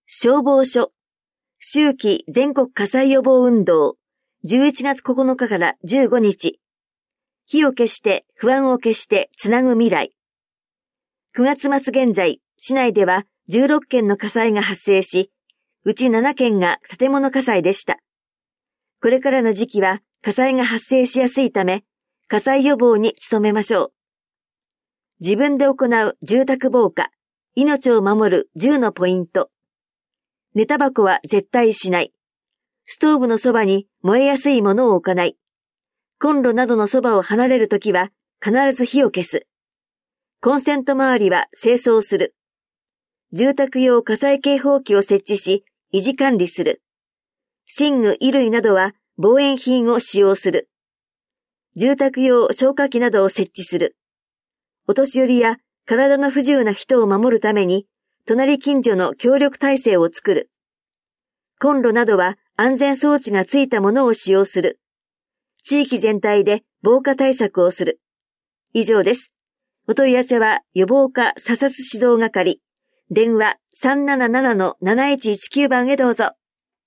消防署、秋季全国火災予防運動、11月9日から15日。火を消して、不安を消して、つなぐ未来。9月末現在、市内では16件の火災が発生し、うち7件が建物火災でした。これからの時期は火災が発生しやすいため、火災予防に努めましょう。自分で行う住宅防火、命を守る10のポイント。寝タバコは絶対しない。ストーブのそばに燃えやすいものを置かない。コンロなどのそばを離れるときは必ず火を消す。コンセント周りは清掃する。住宅用火災警報器を設置し、維持管理する。寝具衣類などは防煙品を使用する。住宅用消火器などを設置する。お年寄りや体の不自由な人を守るために、隣近所の協力体制を作る。コンロなどは安全装置がついたものを使用する。地域全体で防火対策をする。以上です。お問い合わせは予防課査察指導係。電話 377-7119 番へどうぞ。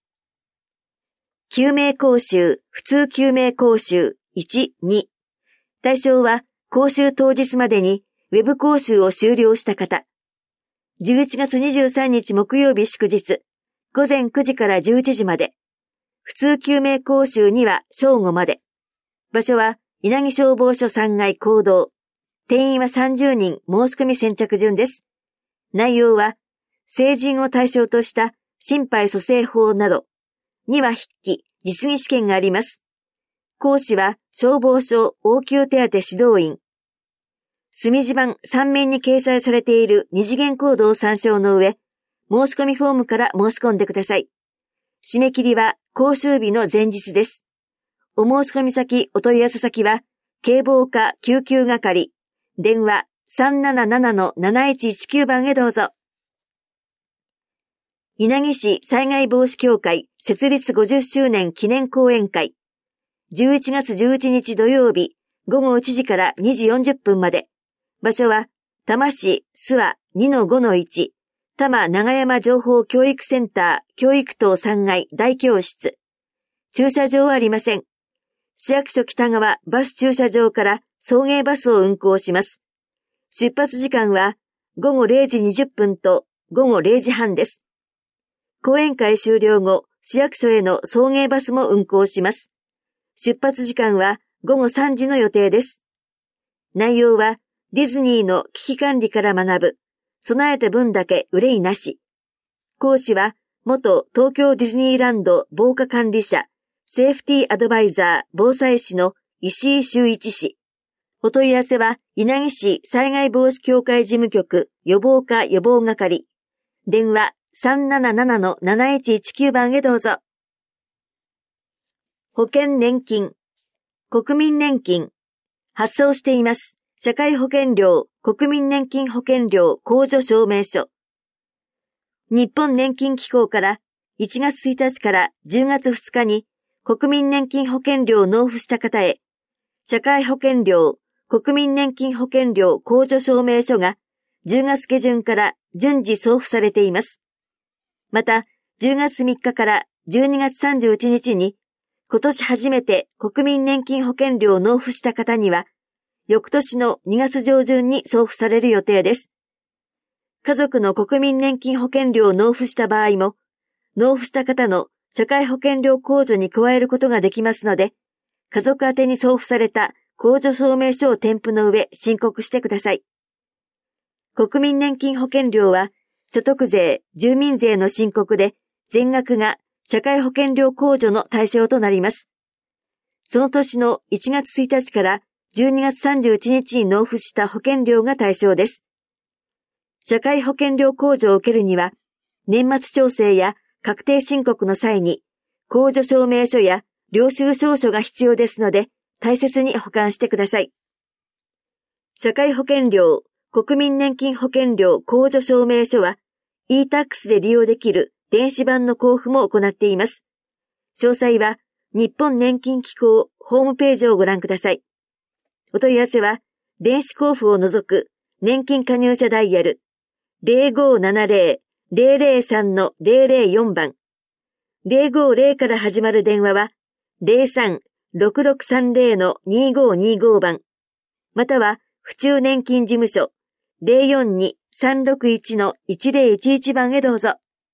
救命講習、普通救命講習1、2。対象は講習当日までにウェブ講習を終了した方。11月23日木曜日祝日、午前9時から11時まで。普通救命講習には正午まで。場所は稲城消防署3階講堂。定員は30人、申し込み先着順です。内容は、成人を対象とした心肺蘇生法など、には筆記、実技試験があります。講師は消防署応急手当指導員。墨字盤3面に掲載されている二次元コードを参照の上、申し込みフォームから申し込んでください。締め切りは講習日の前日です。お申し込み先、お問い合わせ先は、警防課救急係、電話 377-7119 番へどうぞ。稲城市災害防止協会設立50周年記念講演会。11月11日土曜日、午後1時から2時40分まで。場所は、多摩市諏訪 2-5-1、多摩長山情報教育センター教育棟3階大教室。駐車場はありません。市役所北側バス駐車場から送迎バスを運行します。出発時間は午後0時20分と午後0時半です。講演会終了後、市役所への送迎バスも運行します。出発時間は午後3時の予定です。内容はディズニーの危機管理から学ぶ、備えた分だけ憂いなし。講師は元東京ディズニーランド防火管理者、セーフティーアドバイザー防災士の石井修一氏。お問い合わせは稲城市災害防止協会事務局予防課予防係。電話 377-7119 番へどうぞ。保険年金、国民年金、発送しています。社会保険料、国民年金保険料控除証明書。日本年金機構から1月1日から10月2日に国民年金保険料を納付した方へ、社会保険料、国民年金保険料控除証明書が10月下旬から順次送付されています。また、10月3日から12月31日に今年初めて国民年金保険料を納付した方には、翌年の2月上旬に送付される予定です。家族の国民年金保険料を納付した場合も、納付した方の社会保険料控除に加えることができますので、家族宛てに送付された控除証明書を添付の上申告してください。国民年金保険料は所得税、住民税の申告で全額が社会保険料控除の対象となります。その年の1月1日から12月31日に納付した保険料が対象です。社会保険料控除を受けるには、年末調整や確定申告の際に、控除証明書や領収証書が必要ですので、大切に保管してください。社会保険料、国民年金保険料控除証明書は、e-tax で利用できる電子版の交付も行っています。詳細は、日本年金機構ホームページをご覧ください。お問い合わせは、電子交付を除く年金加入者ダイヤル 003-004番。050から始まる電話は 03-6630-2525 番。または、府中年金事務所 042-361-1011 番へどうぞ。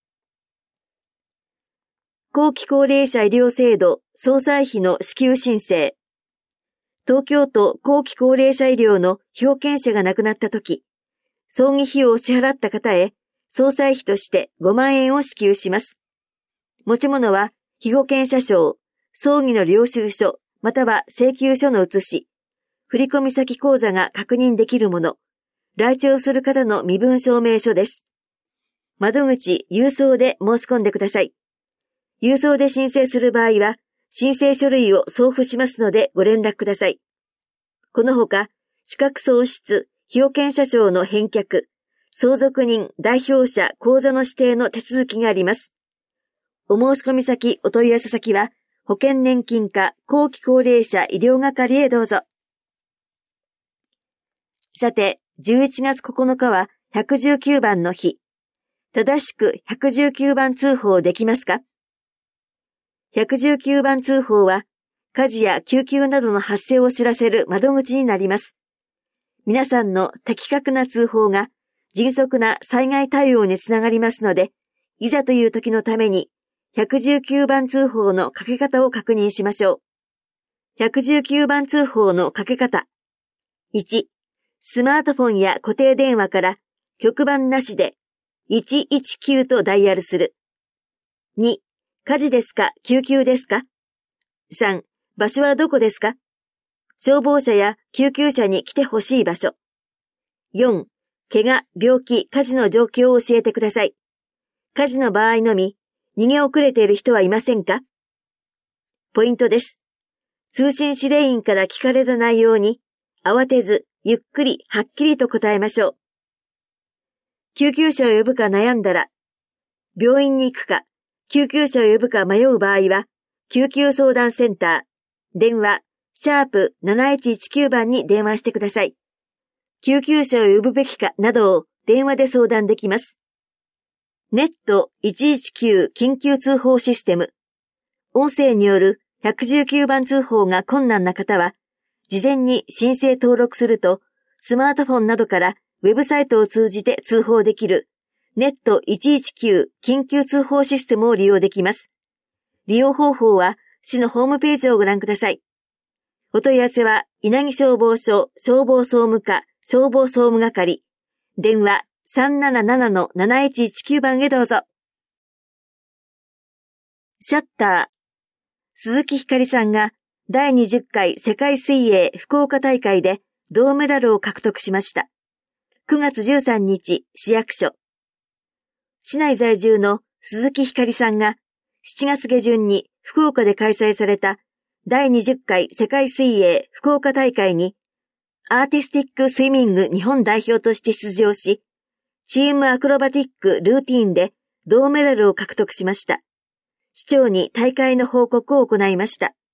後期高齢者医療制度総歳費の支給申請。東京都後期高齢者医療の被保険者が亡くなったとき、葬儀費用を支払った方へ総歳費として5万円を支給します。持ち物は被保険者証、葬儀の領収書、または請求書の写し、振込先口座が確認できるもの、来庁する方の身分証明書です。窓口、郵送で申し込んでください。郵送で申請する場合は、申請書類を送付しますのでご連絡ください。このほか、資格喪失、被保険者証の返却、相続人、代表者、口座の指定の手続きがあります。お申し込み先、お問い合わせ先は、保険年金課後期高齢者医療係へどうぞ。さて、11月9日は119番の日。正しく119番通報できますか？119番通報は、火事や救急などの発生を知らせる窓口になります。皆さんの的確な通報が迅速な災害対応につながりますので、いざという時のために、119番通報のかけ方を確認しましょう。119番通報のかけ方。1、スマートフォンや固定電話から局番なしで119とダイヤルする。2、火事ですか救急ですか？ 3、場所はどこですか？消防車や救急車に来てほしい場所。4、怪我、病気、火事の状況を教えてください。火事の場合のみ、逃げ遅れている人はいませんか？ポイントです。通信指令員から聞かれた内容に、慌てず、ゆっくり、はっきりと答えましょう。救急車を呼ぶか悩んだら、病院に行くか、救急車を呼ぶか迷う場合は、救急相談センター、電話、#7119 番に電話してください。救急車を呼ぶべきかなどを電話で相談できます。ネット119緊急通報システム。音声による119番通報が困難な方は、事前に申請登録すると、スマートフォンなどからウェブサイトを通じて通報できるネット119緊急通報システムを利用できます。利用方法は市のホームページをご覧ください。お問い合わせは稲城消防署消防総務課消防総務係電話 377-7119 番へどうぞ。シャッター。鈴木ひかりさんが第20回世界水泳福岡大会で銅メダルを獲得しました。9月13日市役所。市内在住の鈴木ひかりさんが7月下旬に福岡で開催された第20回世界水泳福岡大会にアーティスティックスイミング日本代表として出場し、チームアクロバティックルーティーンで銅メダルを獲得しました。市長に大会の報告を行いました。